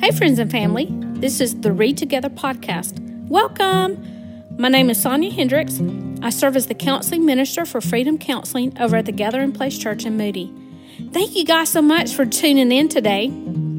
Hey, friends and family. This is the Read Together podcast. Welcome. My name is Sonia Hendricks. I serve as the counseling minister for Freedom Counseling over at the Gathering Place Church in Moody. Thank you guys so much for tuning in today.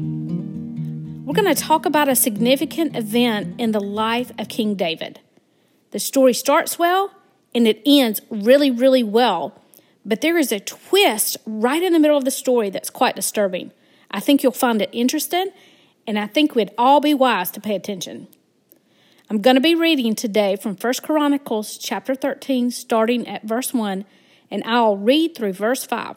We're going to talk about a significant event in the life of King David. The story starts well and it ends really, really well. But there is a twist right in the middle of the story that's quite disturbing. I think you'll find it interesting, and I think we'd all be wise to pay attention. I'm going to be reading today from 1 Chronicles chapter 13, starting at verse 1, and I'll read through verse 5.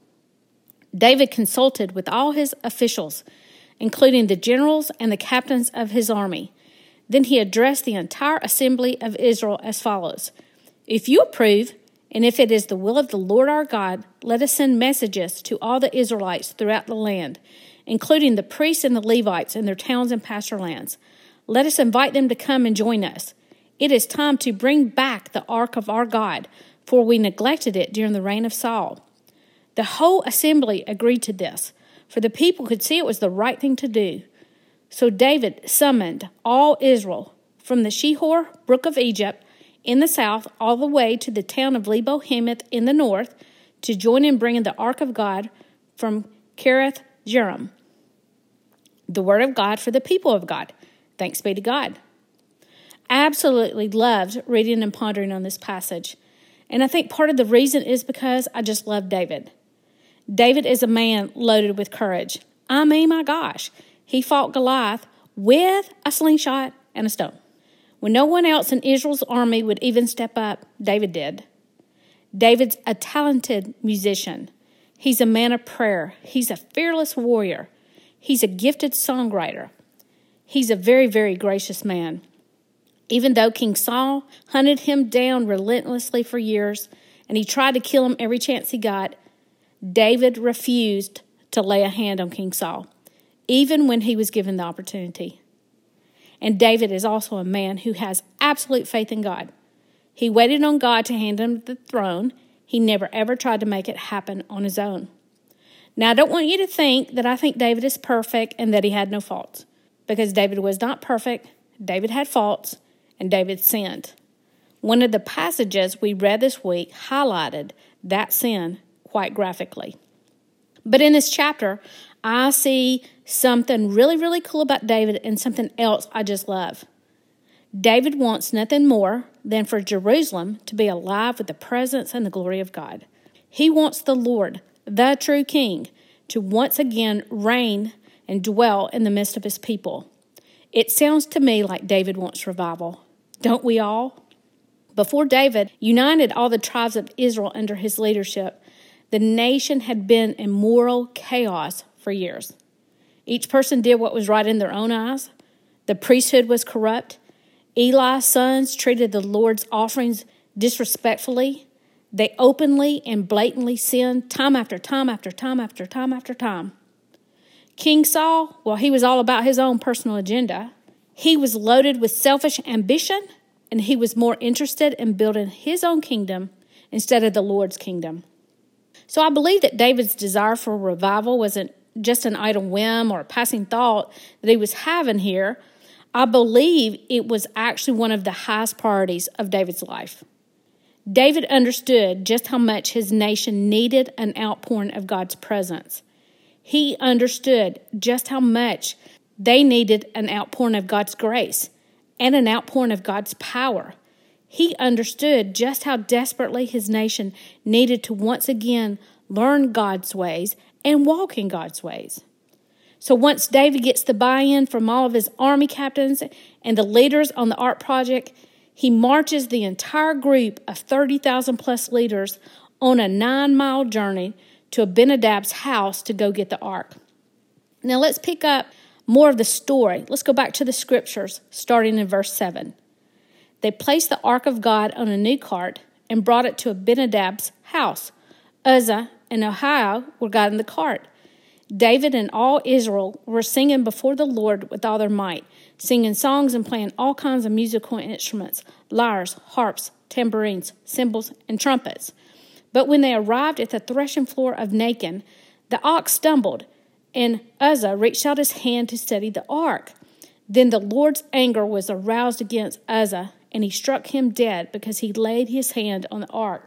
David consulted with all his officials, including the generals and the captains of his army. Then he addressed the entire assembly of Israel as follows: "If you approve, and if it is the will of the Lord our God, let us send messages to all the Israelites throughout the land, including the priests and the Levites in their towns and pasture lands. Let us invite them to come and join us. It is time to bring back the ark of our God, for we neglected it during the reign of Saul." The whole assembly agreed to this, for the people could see it was the right thing to do. So David summoned all Israel from the Shihor brook of Egypt in the south all the way to the town of Lebo Hamath in the north to join in bringing the ark of God from Kiriath Jearim. The word of God for the people of God. Thanks be to God. I absolutely loved reading and pondering on this passage. And I think part of the reason is because I just love David. David is a man loaded with courage. I mean, my gosh, he fought Goliath with a slingshot and a stone. When no one else in Israel's army would even step up, David did. David's a talented musician. He's a man of prayer. He's a fearless warrior. He's a gifted songwriter. He's a very, very gracious man. Even though King Saul hunted him down relentlessly for years, and he tried to kill him every chance he got, David refused to lay a hand on King Saul, even when he was given the opportunity. And David is also a man who has absolute faith in God. He waited on God to hand him the throne. He never ever tried to make it happen on his own. Now, I don't want you to think that I think David is perfect and that he had no faults, because David was not perfect. David had faults, and David sinned. One of the passages we read this week highlighted that sin quite graphically. But in this chapter, I see something really, really cool about David and something else I just love. David wants nothing more than for Jerusalem to be alive with the presence and the glory of God. He wants the Lord, the true King, to once again reign and dwell in the midst of his people. It sounds to me like David wants revival. Don't we all? Before David united all the tribes of Israel under his leadership, the nation had been in moral chaos for years. Each person did what was right in their own eyes. The priesthood was corrupt. Eli's sons treated the Lord's offerings disrespectfully. They openly and blatantly sinned time after time after time after time after time. King Saul, well, he was all about his own personal agenda. He was loaded with selfish ambition, and he was more interested in building his own kingdom instead of the Lord's kingdom. So I believe that David's desire for revival wasn't just an idle whim or a passing thought that he was having here. I believe it was actually one of the highest priorities of David's life. David understood just how much his nation needed an outpouring of God's presence. He understood just how much they needed an outpouring of God's grace and an outpouring of God's power. He understood just how desperately his nation needed to once again learn God's ways and walk in God's ways. So once David gets the buy-in from all of his army captains and the leaders on the Ark project, he marches the entire group of 30,000 plus leaders on a 9-mile journey to Abinadab's house to go get the ark. Now let's pick up more of the story. Let's go back to the scriptures, starting in verse 7. They placed the ark of God on a new cart and brought it to Abinadab's house. Uzzah and Ahio were guiding the cart. David and all Israel were singing before the Lord with all their might, singing songs and playing all kinds of musical instruments, lyres, harps, tambourines, cymbals, and trumpets. But when they arrived at the threshing floor of Nacon, the ox stumbled, and Uzzah reached out his hand to steady the ark. Then the Lord's anger was aroused against Uzzah, and he struck him dead because he laid his hand on the ark.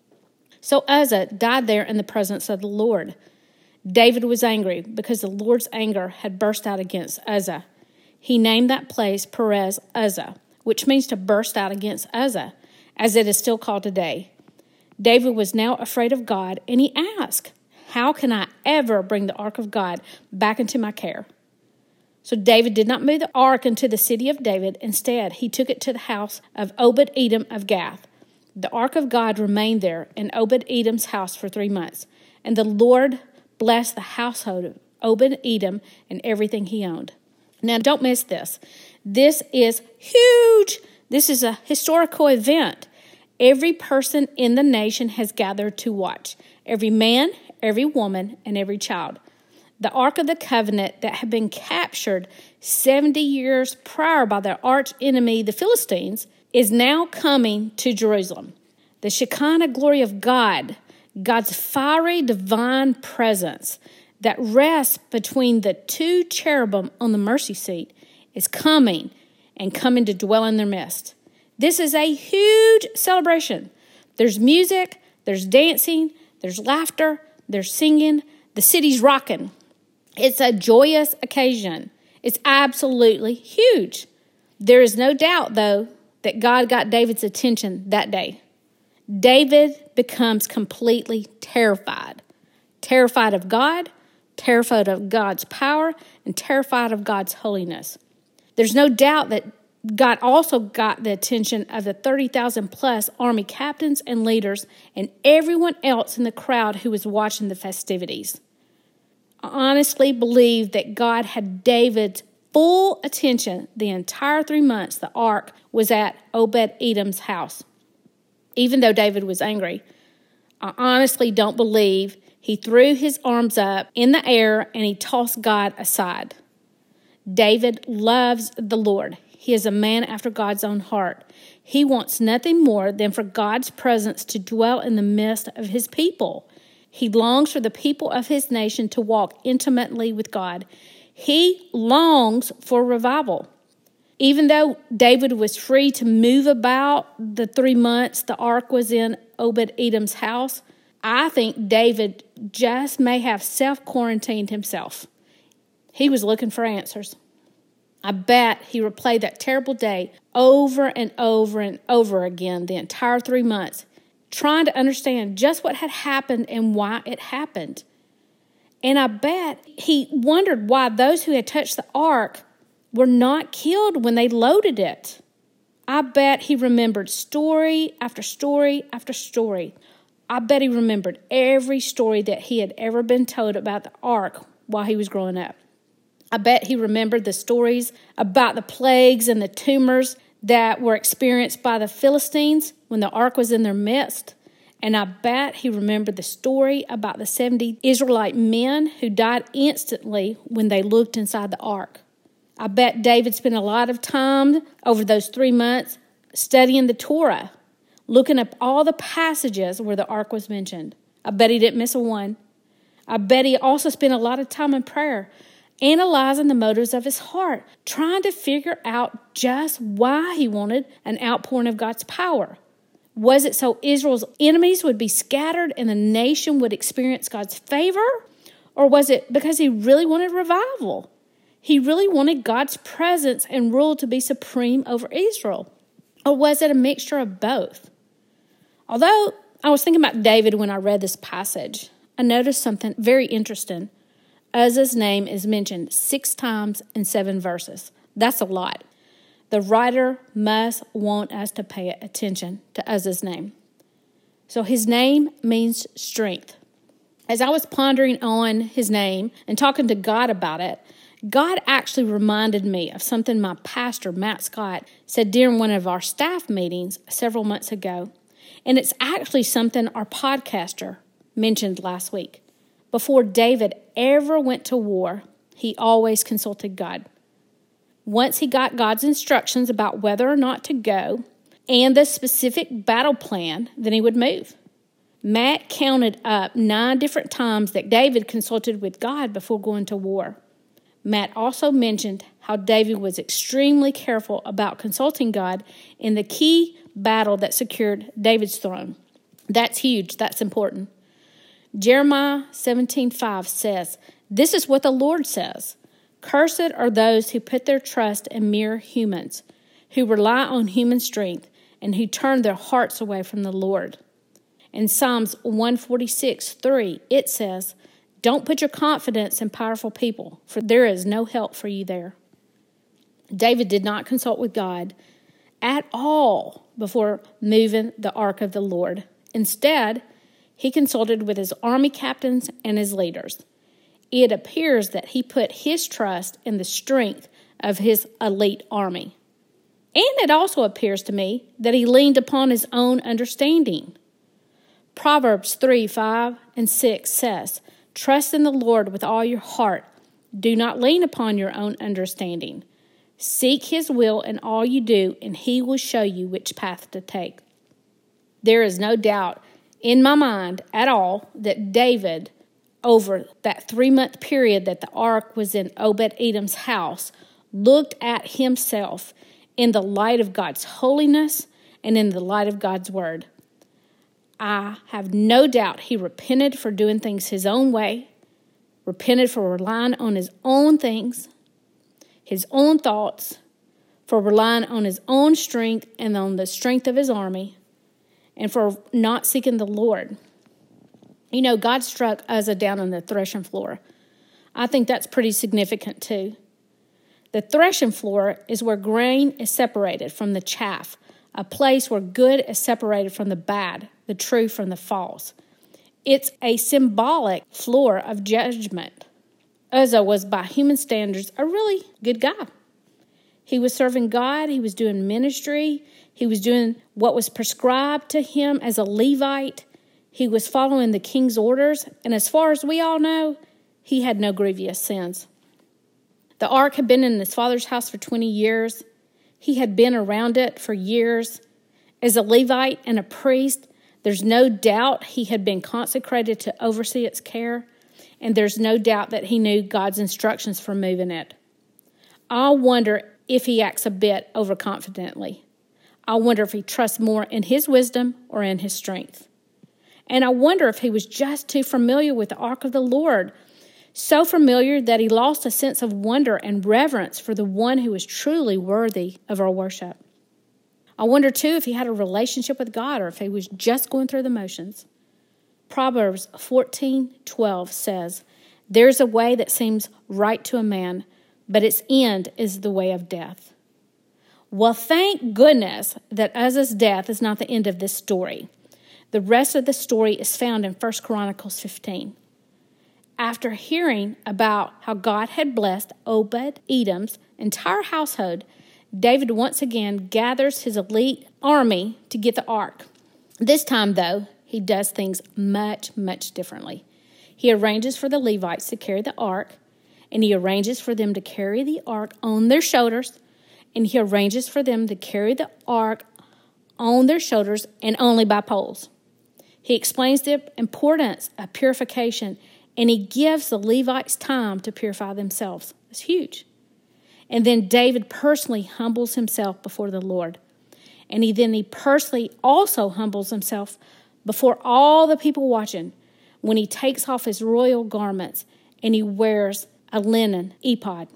So Uzzah died there in the presence of the Lord. David was angry because the Lord's anger had burst out against Uzzah. He named that place Perez Uzzah, which means to burst out against Uzzah, as it is still called today. David was now afraid of God, and he asked, "How can I ever bring the ark of God back into my care?" So David did not move the ark into the city of David. Instead, he took it to the house of Obed-Edom of Gath. The ark of God remained there in Obed-Edom's house for 3 months, and the Lord blessed the household of Obed-Edom and everything he owned. Now, don't miss this. This is huge. This is a historical event. Every person in the nation has gathered to watch. Every man, every woman, and every child. The Ark of the Covenant that had been captured 70 years prior by their arch enemy, the Philistines, is now coming to Jerusalem. The Shekinah glory of God, God's fiery divine presence that rests between the two cherubim on the mercy seat, is coming and coming to dwell in their midst. This is a huge celebration. There's music, there's dancing, there's laughter, there's singing. The city's rocking. It's a joyous occasion. It's absolutely huge. There is no doubt, though, that God got David's attention that day. David becomes completely terrified. Terrified of God, terrified of God's power, and terrified of God's holiness. There's no doubt that God also got the attention of the 30,000 plus army captains and leaders and everyone else in the crowd who was watching the festivities. I honestly believe that God had David's full attention the entire 3 months the ark was at Obed-Edom's house. Even though David was angry, I honestly don't believe he threw his arms up in the air and he tossed God aside. David loves the Lord. He is a man after God's own heart. He wants nothing more than for God's presence to dwell in the midst of his people. He longs for the people of his nation to walk intimately with God. He longs for revival. Even though David was free to move about the 3 months the ark was in Obed-Edom's house, I think David just may have self-quarantined himself. He was looking for answers. I bet he replayed that terrible day over and over and over again the entire 3 months, trying to understand just what had happened and why it happened. And I bet he wondered why those who had touched the ark were not killed when they loaded it. I bet he remembered story after story after story. I bet he remembered every story that he had ever been told about the ark while he was growing up. I bet he remembered the stories about the plagues and the tumors that were experienced by the Philistines when the ark was in their midst. And I bet he remembered the story about the 70 Israelite men who died instantly when they looked inside the ark. I bet David spent a lot of time over those 3 months studying the Torah, looking up all the passages where the ark was mentioned. I bet he didn't miss a one. I bet he also spent a lot of time in prayer, analyzing the motives of his heart, trying to figure out just why he wanted an outpouring of God's power. Was it so Israel's enemies would be scattered and the nation would experience God's favor? Or was it because he really wanted revival? He really wanted God's presence and rule to be supreme over Israel? Or was it a mixture of both? Although I was thinking about David when I read this passage, I noticed something very interesting. Uzzah's name is mentioned 6 times in 7 verses. That's a lot. The writer must want us to pay attention to Uzzah's name. So his name means strength. As I was pondering on his name and talking to God about it, God actually reminded me of something my pastor, Matt Scott, said during one of our staff meetings several months ago. And it's actually something our podcaster mentioned last week. Before David ever went to war, he always consulted God. Once he got God's instructions about whether or not to go and the specific battle plan, then he would move. Matt counted up 9 different times that David consulted with God before going to war. Matt also mentioned how David was extremely careful about consulting God in the key battle that secured David's throne. That's huge. That's important. Jeremiah 17:5 says, "This is what the Lord says. Cursed are those who put their trust in mere humans, who rely on human strength, and who turn their hearts away from the Lord." In Psalms 146:3, it says, "Don't put your confidence in powerful people, for there is no help for you there." David did not consult with God at all before moving the ark of the Lord. Instead, he consulted with his army captains and his leaders. It appears that he put his trust in the strength of his elite army. And it also appears to me that he leaned upon his own understanding. Proverbs 3:5-6 says, "Trust in the Lord with all your heart. Do not lean upon your own understanding. Seek his will in all you do, and he will show you which path to take." There is no doubt in my mind at all that David, over that 3-month period that the ark was in Obed-Edom's house, looked at himself in the light of God's holiness and in the light of God's word. I have no doubt he repented for doing things his own way, repented for relying on his own things, his own thoughts, for relying on his own strength and on the strength of his army, and for not seeking the Lord. You know, God struck Uzzah down on the threshing floor. I think that's pretty significant too. The threshing floor is where grain is separated from the chaff, a place where good is separated from the bad, the true from the false. It's a symbolic floor of judgment. Uzzah was, by human standards, a really good guy. He was serving God. He was doing ministry. He was doing what was prescribed to him as a Levite. He was following the king's orders. And as far as we all know, he had no grievous sins. The ark had been in his father's house for 20 years. He had been around it for years. As a Levite and a priest, there's no doubt he had been consecrated to oversee its care, and there's no doubt that he knew God's instructions for moving it. I wonder if he acts a bit overconfidently. I wonder if he trusts more in his wisdom or in his strength. And I wonder if he was just too familiar with the ark of the Lord, so familiar that he lost a sense of wonder and reverence for the one who is truly worthy of our worship. I wonder, too, if he had a relationship with God or if he was just going through the motions. Proverbs 14:12 says, "There's a way that seems right to a man, but its end is the way of death." Well, thank goodness that Uzzah's death is not the end of this story. The rest of the story is found in 1 Chronicles 15. After hearing about how God had blessed Obed-Edom's entire household, David once again gathers his elite army to get the ark. This time, though, he does things much, much differently. He arranges for the Levites to carry the ark, and he arranges for them to carry the ark on their shoulders, and he arranges for them to carry the ark on their shoulders and only by poles. He explains the importance of purification, and he gives the Levites time to purify themselves. It's huge. And then David personally humbles himself before the Lord. And he personally also humbles himself before all the people watching when he takes off his royal garments and he wears a linen ephod.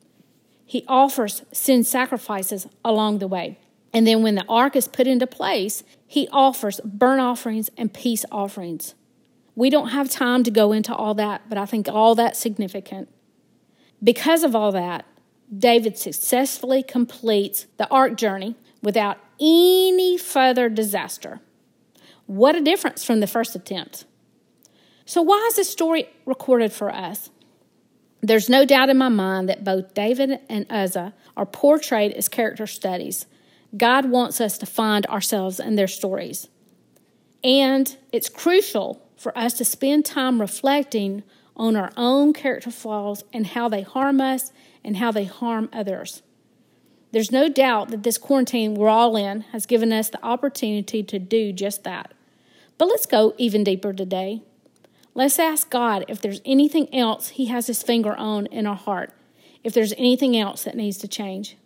He offers sin sacrifices along the way. And then when the ark is put into place, he offers burnt offerings and peace offerings. We don't have time to go into all that, but I think all that's significant. Because of all that, David successfully completes the ark journey without any further disaster. What a difference from the first attempt. So why is this story recorded for us? There's no doubt in my mind that both David and Uzzah are portrayed as character studies. God wants us to find ourselves in their stories. And it's crucial for us to spend time reflecting on our own character flaws and how they harm us and how they harm others. There's no doubt that this quarantine we're all in has given us the opportunity to do just that. But let's go even deeper today. Let's ask God if there's anything else He has His finger on in our heart, if there's anything else that needs to change.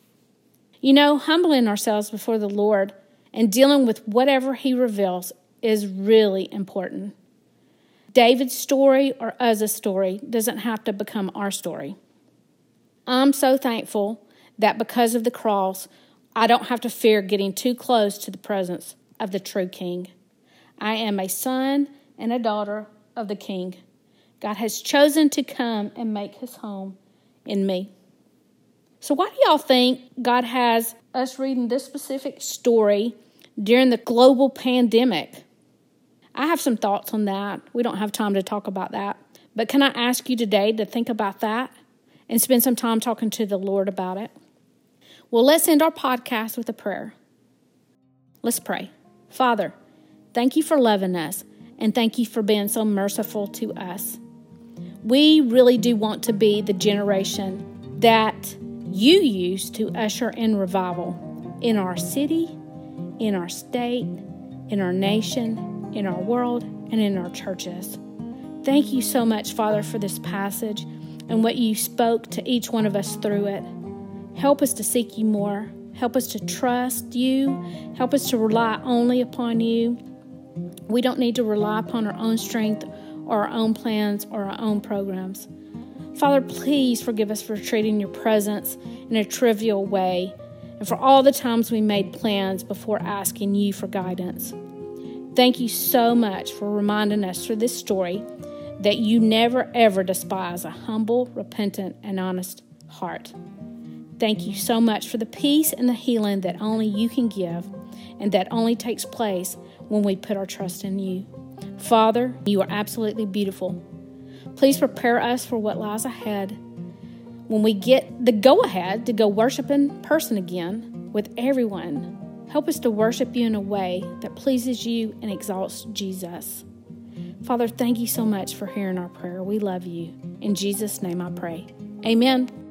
Humbling ourselves before the Lord and dealing with whatever He reveals is really important. David's story or Uzzah's story doesn't have to become our story. I'm so thankful that because of the cross, I don't have to fear getting too close to the presence of the true King. I am a son and a daughter of the King. God has chosen to come and make His home in me. So why do y'all think God has us reading this specific story during the global pandemic? I have some thoughts on that. We don't have time to talk about that. But can I ask you today to think about that and spend some time talking to the Lord about it? Well, let's end our podcast with a prayer. Let's pray. Father, thank You for loving us, and thank You for being so merciful to us. We really do want to be the generation that You use to usher in revival in our city, in our state, in our nation, in our world, and in our churches. Thank You so much, Father, for this passage and what You spoke to each one of us through it. Help us to seek You more. Help us to trust You. Help us to rely only upon You. We don't need to rely upon our own strength or our own plans or our own programs. Father, please forgive us for treating Your presence in a trivial way and for all the times we made plans before asking You for guidance. Thank You so much for reminding us through this story that You never, ever despise a humble, repentant, and honest heart. Thank You so much for the peace and the healing that only You can give and that only takes place when we put our trust in You. Father, You are absolutely beautiful. Please prepare us for what lies ahead when we get the go-ahead to go worship in person again with everyone. Help us to worship You in a way that pleases You and exalts Jesus. Father, thank You so much for hearing our prayer. We love You. In Jesus' name I pray. Amen.